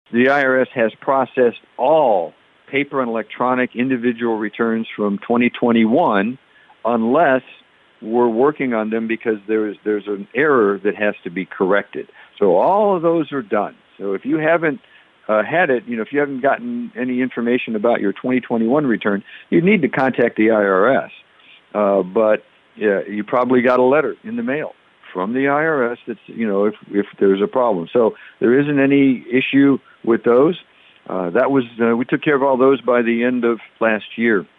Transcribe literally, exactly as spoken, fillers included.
The I R S has processed all paper and electronic individual returns from twenty twenty-one, unless we're working on them because there's there's an error that has to be corrected. So all of those are done. So if you haven't uh, had it, you know, if you haven't gotten any information about your twenty twenty-one return, you need to contact the I R S. Uh, but yeah, you probably got a letter in the mail from the I R S that's, you know, if if there's a problem. So there isn't any issue with those. Uh, that was uh, we took care of all those by the end of last year.